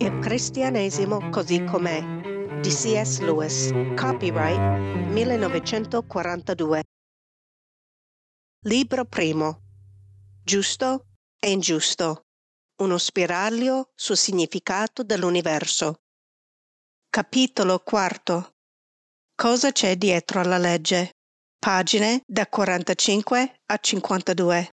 Il cristianesimo così com'è di C.S. Lewis. Copyright 1942. Libro primo. Giusto e ingiusto. Uno spiraglio sul significato dell'universo. Capitolo quarto. Cosa c'è dietro alla legge? Pagine da 45 a 52.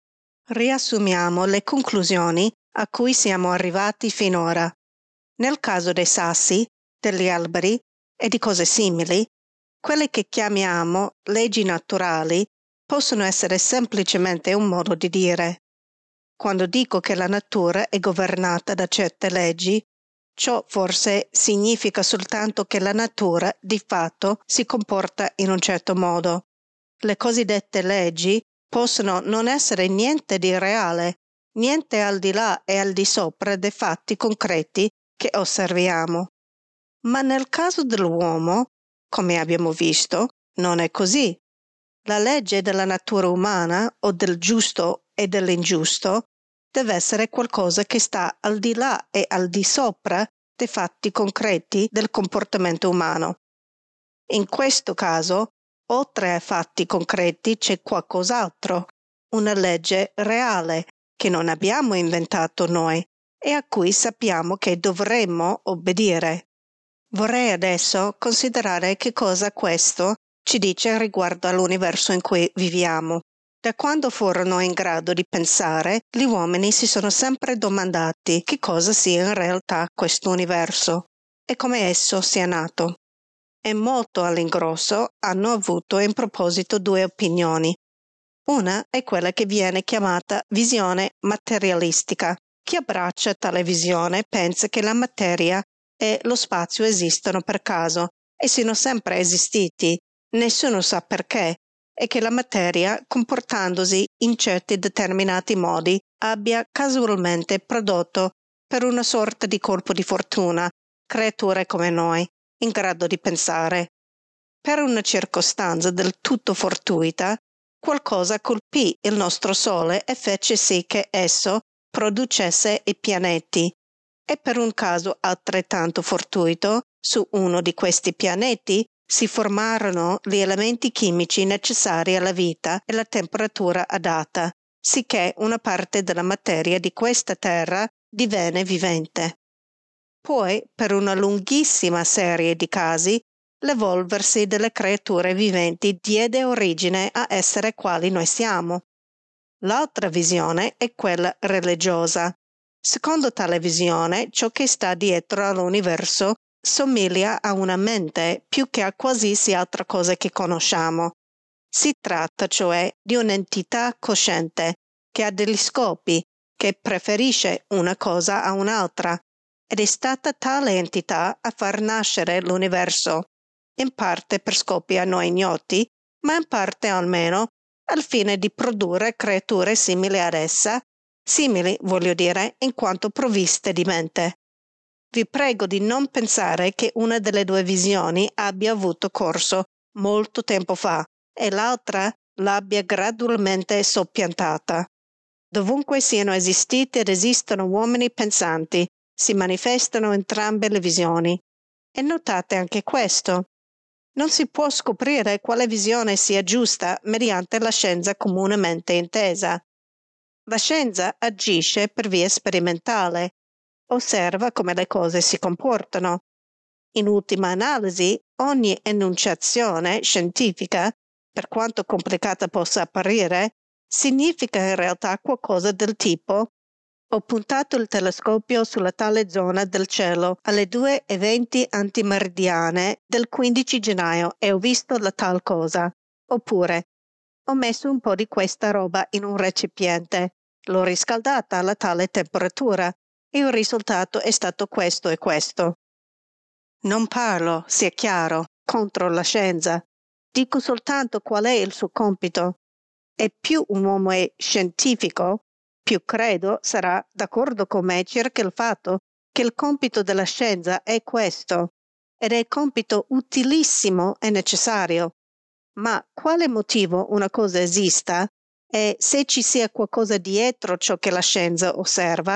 Riassumiamo le conclusioni a cui siamo arrivati finora. Nel caso dei sassi, degli alberi e di cose simili, quelle che chiamiamo leggi naturali possono essere semplicemente un modo di dire. Quando dico che la natura è governata da certe leggi, ciò forse significa soltanto che la natura di fatto si comporta in un certo modo. Le cosiddette leggi possono non essere niente di reale, niente al di là e al di sopra dei fatti concreti che osserviamo. Ma nel caso dell'uomo, come abbiamo visto, non è così. La legge della natura umana o del giusto e dell'ingiusto deve essere qualcosa che sta al di là e al di sopra dei fatti concreti del comportamento umano. In questo caso, oltre ai fatti concreti, c'è qualcos'altro, una legge reale che non abbiamo inventato noi e a cui sappiamo che dovremmo obbedire. Vorrei adesso considerare che cosa questo ci dice riguardo all'universo in cui viviamo. Da quando furono in grado di pensare, gli uomini si sono sempre domandati che cosa sia in realtà questo universo e come esso sia nato. E molto all'ingrosso hanno avuto in proposito due opinioni. Una è quella che viene chiamata visione materialistica. Chi abbraccia tale visione pensa che la materia e lo spazio esistano per caso e siano sempre esistiti, nessuno sa perché, e che la materia, comportandosi in certi determinati modi, abbia casualmente prodotto, per una sorta di colpo di fortuna, creature come noi, in grado di pensare. Per una circostanza del tutto fortuita, qualcosa colpì il nostro Sole e fece sì che esso producesse i pianeti. E per un caso altrettanto fortuito, su uno di questi pianeti si formarono gli elementi chimici necessari alla vita e la temperatura adatta, sicché una parte della materia di questa terra divenne vivente. Poi, per una lunghissima serie di casi, l'evolversi delle creature viventi diede origine a essere quali noi siamo. L'altra visione è quella religiosa. Secondo tale visione, ciò che sta dietro all'universo somiglia a una mente più che a qualsiasi altra cosa che conosciamo. Si tratta, cioè, di un'entità cosciente che ha degli scopi, che preferisce una cosa a un'altra, ed è stata tale entità a far nascere l'universo, in parte per scopi a noi ignoti, ma in parte almeno al fine di produrre creature simili ad essa, simili, voglio dire, in quanto provviste di mente. Vi prego di non pensare che una delle due visioni abbia avuto corso molto tempo fa e l'altra l'abbia gradualmente soppiantata. Dovunque siano esistiti ed esistono uomini pensanti, si manifestano entrambe le visioni. E notate anche questo. Non si può scoprire quale visione sia giusta mediante la scienza comunemente intesa. La scienza agisce per via sperimentale, osserva come le cose si comportano. In ultima analisi, ogni enunciazione scientifica, per quanto complicata possa apparire, significa in realtà qualcosa del tipo: ho puntato il telescopio sulla tale zona del cielo alle 2:20 antimeridiane del 15 gennaio e ho visto la tal cosa. Oppure, ho messo un po' di questa roba in un recipiente, l'ho riscaldata alla tale temperatura e il risultato è stato questo e questo. Non parlo, sia chiaro, contro la scienza. Dico soltanto qual è il suo compito. E più un uomo è scientifico, più credo sarà d'accordo con me circa il fatto che il compito della scienza è questo, ed è compito utilissimo e necessario. Ma quale motivo una cosa esista e se ci sia qualcosa dietro ciò che la scienza osserva,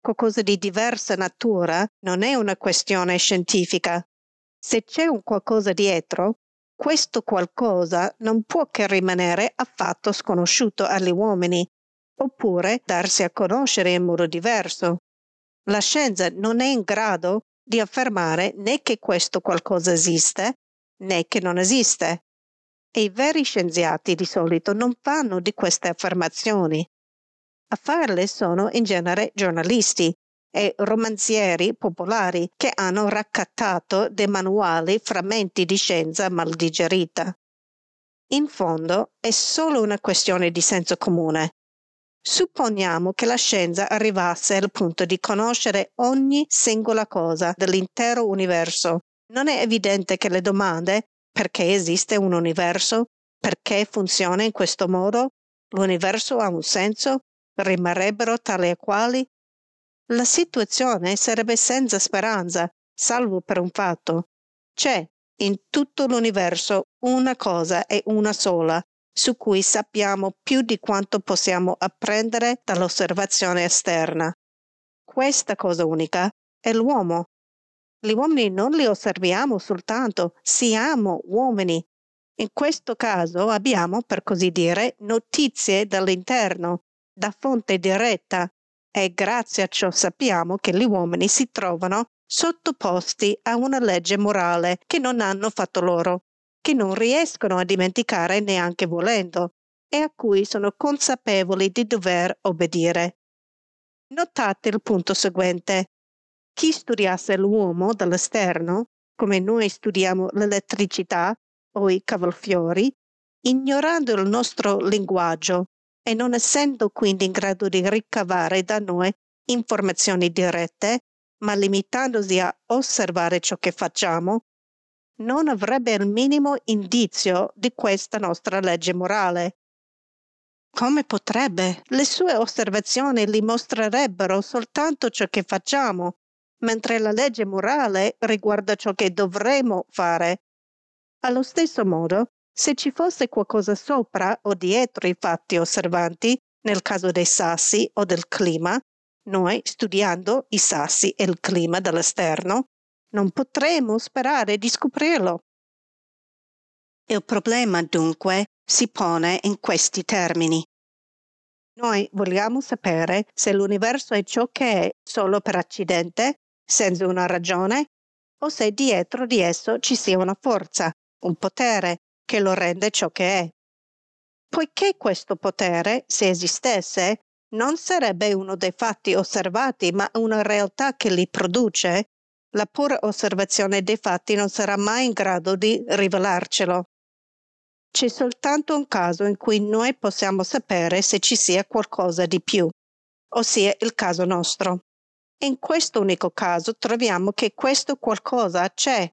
qualcosa di diversa natura non è una questione scientifica. Se c'è un qualcosa dietro, questo qualcosa non può che rimanere affatto sconosciuto agli uomini, oppure darsi a conoscere in modo diverso. La scienza non è in grado di affermare né che questo qualcosa esiste, né che non esiste. E i veri scienziati di solito non fanno di queste affermazioni. A farle sono in genere giornalisti e romanzieri popolari che hanno raccattato dei manuali frammenti di scienza mal digerita. In fondo è solo una questione di senso comune. Supponiamo che la scienza arrivasse al punto di conoscere ogni singola cosa dell'intero universo. Non è evidente che le domande perché esiste un universo, perché funziona in questo modo, l'universo ha un senso, rimarrebbero tali e quali? La situazione sarebbe senza speranza, salvo per un fatto. C'è in tutto l'universo una cosa e una sola, su cui sappiamo più di quanto possiamo apprendere dall'osservazione esterna. Questa cosa unica è l'uomo. Gli uomini non li osserviamo soltanto, siamo uomini. In questo caso abbiamo, per così dire, notizie dall'interno, da fonte diretta, e grazie a ciò sappiamo che gli uomini si trovano sottoposti a una legge morale che non hanno fatto loro, che non riescono a dimenticare neanche volendo, e a cui sono consapevoli di dover obbedire. Notate il punto seguente. Chi studiasse l'uomo dall'esterno, come noi studiamo l'elettricità o i cavolfiori, ignorando il nostro linguaggio e non essendo quindi in grado di ricavare da noi informazioni dirette, ma limitandosi a osservare ciò che facciamo, non avrebbe il minimo indizio di questa nostra legge morale. Come potrebbe? Le sue osservazioni gli mostrerebbero soltanto ciò che facciamo, mentre la legge morale riguarda ciò che dovremmo fare. Allo stesso modo, se ci fosse qualcosa sopra o dietro i fatti osservanti, nel caso dei sassi o del clima, noi, studiando i sassi e il clima dall'esterno, non potremo sperare di scoprirlo. Il problema, dunque, si pone in questi termini. Noi vogliamo sapere se l'universo è ciò che è solo per accidente, senza una ragione, o se dietro di esso ci sia una forza, un potere, che lo rende ciò che è. Poiché questo potere, se esistesse, non sarebbe uno dei fatti osservati, ma una realtà che li produce, la pura osservazione dei fatti non sarà mai in grado di rivelarcelo. C'è soltanto un caso in cui noi possiamo sapere se ci sia qualcosa di più, ossia il caso nostro. In questo unico caso troviamo che questo qualcosa c'è.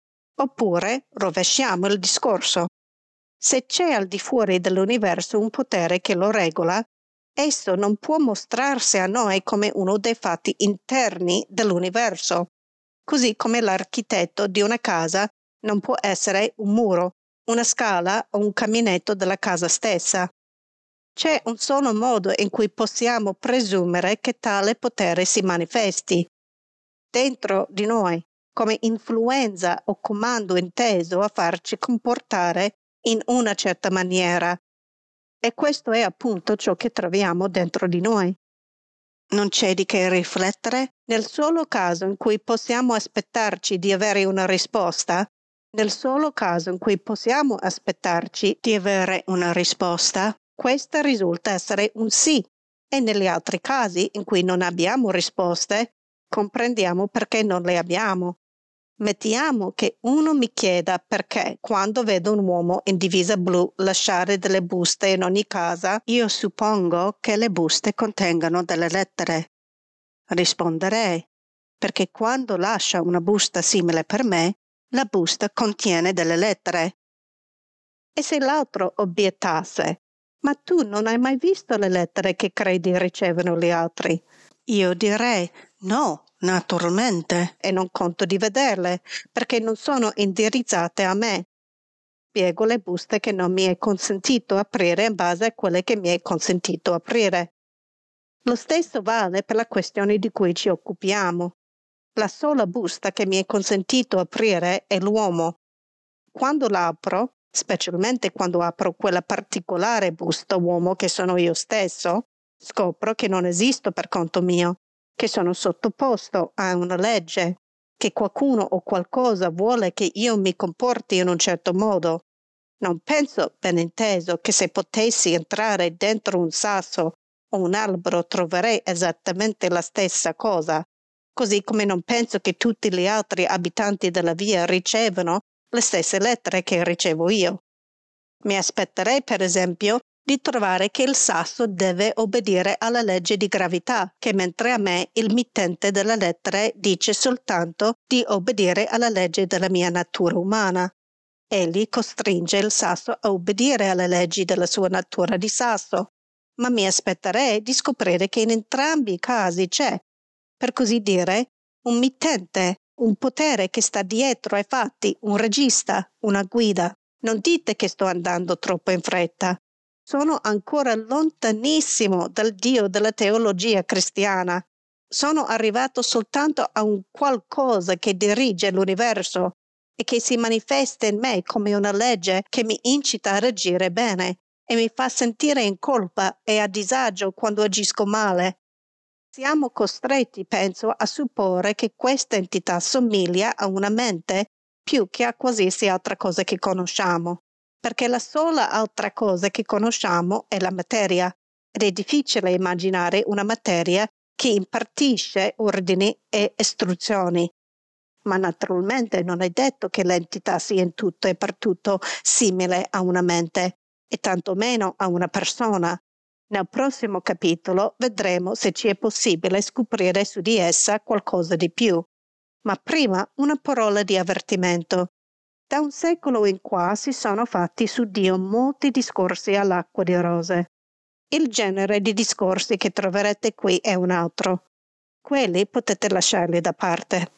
Oppure rovesciamo il discorso. Se c'è al di fuori dell'universo un potere che lo regola, esso non può mostrarsi a noi come uno dei fatti interni dell'universo, così come l'architetto di una casa non può essere un muro, una scala o un caminetto della casa stessa. C'è un solo modo in cui possiamo presumere che tale potere si manifesti, dentro di noi, come influenza o comando inteso a farci comportare in una certa maniera. E questo è appunto ciò che troviamo dentro di noi. Non c'è di che riflettere. Nel solo caso in cui possiamo aspettarci di avere una risposta, nel solo caso in cui possiamo aspettarci di avere una risposta, questa risulta essere un sì. E negli altri casi in cui non abbiamo risposte, comprendiamo perché non le abbiamo. Mettiamo che uno mi chieda perché quando vedo un uomo in divisa blu lasciare delle buste in ogni casa, io suppongo che le buste contengano delle lettere. Risponderei, perché quando lascia una busta simile per me, la busta contiene delle lettere. E se l'altro obiettasse, ma tu non hai mai visto le lettere che credi ricevono gli altri? Io direi, no, naturalmente, e non conto di vederle, perché non sono indirizzate a me. Spiego le buste che non mi è consentito aprire in base a quelle che mi è consentito aprire. Lo stesso vale per la questione di cui ci occupiamo. La sola busta che mi è consentito aprire è l'uomo. Quando l'apro, specialmente quando apro quella particolare busta uomo che sono io stesso, scopro che non esisto per conto mio, che sono sottoposto a una legge, che qualcuno o qualcosa vuole che io mi comporti in un certo modo. Non penso, ben inteso, che se potessi entrare dentro un sasso o un albero troverei esattamente la stessa cosa, così come non penso che tutti gli altri abitanti della via ricevano le stesse lettere che ricevo io. Mi aspetterei, per esempio, di trovare che il sasso deve obbedire alla legge di gravità, che mentre a me il mittente delle lettere dice soltanto di obbedire alla legge della mia natura umana. Egli costringe il sasso a obbedire alle leggi della sua natura di sasso, ma mi aspetterei di scoprire che in entrambi i casi c'è, per così dire, un mittente, un potere che sta dietro ai fatti, un regista, una guida. Non dite che sto andando troppo in fretta. Sono ancora lontanissimo dal Dio della teologia cristiana. Sono arrivato soltanto a un qualcosa che dirige l'universo e che si manifesta in me come una legge che mi incita a reagire bene e mi fa sentire in colpa e a disagio quando agisco male. Siamo costretti, penso, a supporre che questa entità somiglia a una mente più che a qualsiasi altra cosa che conosciamo, perché la sola altra cosa che conosciamo è la materia, ed è difficile immaginare una materia che impartisce ordini e istruzioni. Ma naturalmente non è detto che l'entità sia in tutto e per tutto simile a una mente, e tantomeno a una persona. Nel prossimo capitolo vedremo se ci è possibile scoprire su di essa qualcosa di più. Ma prima una parola di avvertimento. Da un secolo in qua si sono fatti su Dio molti discorsi all'acqua di rose. Il genere di discorsi che troverete qui è un altro. Quelli potete lasciarli da parte.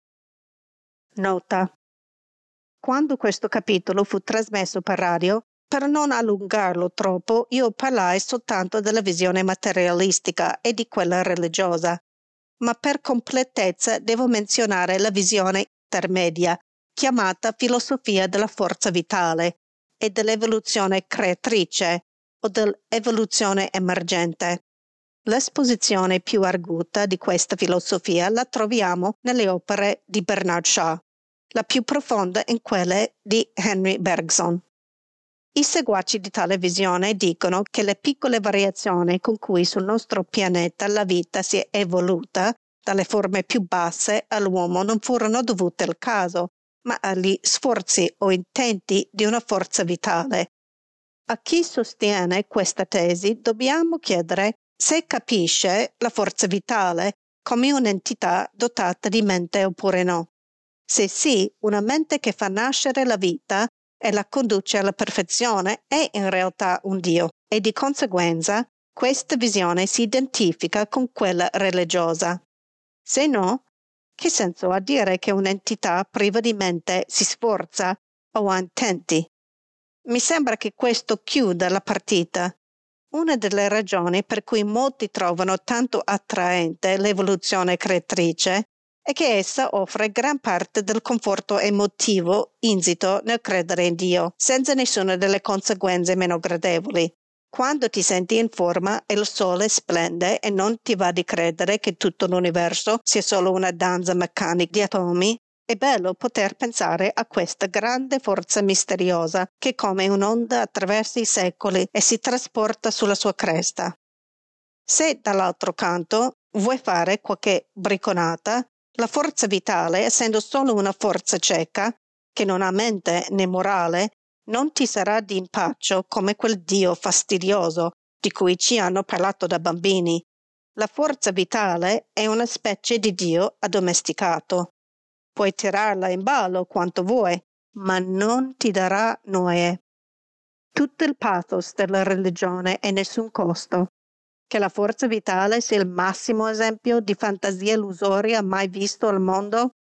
Nota. Quando questo capitolo fu trasmesso per radio, per non allungarlo troppo, io parlai soltanto della visione materialistica e di quella religiosa, ma per completezza devo menzionare la visione intermedia, chiamata filosofia della forza vitale e dell'evoluzione creatrice o dell'evoluzione emergente. L'esposizione più arguta di questa filosofia la troviamo nelle opere di Bernard Shaw, la più profonda in quelle di Henry Bergson. I seguaci di tale visione dicono che le piccole variazioni con cui sul nostro pianeta la vita si è evoluta, dalle forme più basse all'uomo, non furono dovute al caso, ma agli sforzi o intenti di una forza vitale. A chi sostiene questa tesi dobbiamo chiedere se capisce la forza vitale come un'entità dotata di mente oppure no. Se sì, una mente che fa nascere la vita e la conduce alla perfezione è in realtà un Dio e di conseguenza questa visione si identifica con quella religiosa. Se no, che senso ha dire che un'entità priva di mente si sforza o ha intenti? Mi sembra che questo chiuda la partita. Una delle ragioni per cui molti trovano tanto attraente l'evoluzione creatrice è che essa offre gran parte del conforto emotivo insito nel credere in Dio, senza nessuna delle conseguenze meno gradevoli. Quando ti senti in forma e il sole splende e non ti va di credere che tutto l'universo sia solo una danza meccanica di atomi, è bello poter pensare a questa grande forza misteriosa che come un'onda attraversa i secoli e si trasporta sulla sua cresta. Se dall'altro canto vuoi fare qualche briconata, la forza vitale, essendo solo una forza cieca, che non ha mente né morale, non ti sarà di impaccio come quel Dio fastidioso di cui ci hanno parlato da bambini. La forza vitale è una specie di Dio addomesticato. Puoi tirarla in ballo quanto vuoi, ma non ti darà noie. Tutto il pathos della religione è nessun costo. Che la forza vitale sia il massimo esempio di fantasia illusoria mai visto al mondo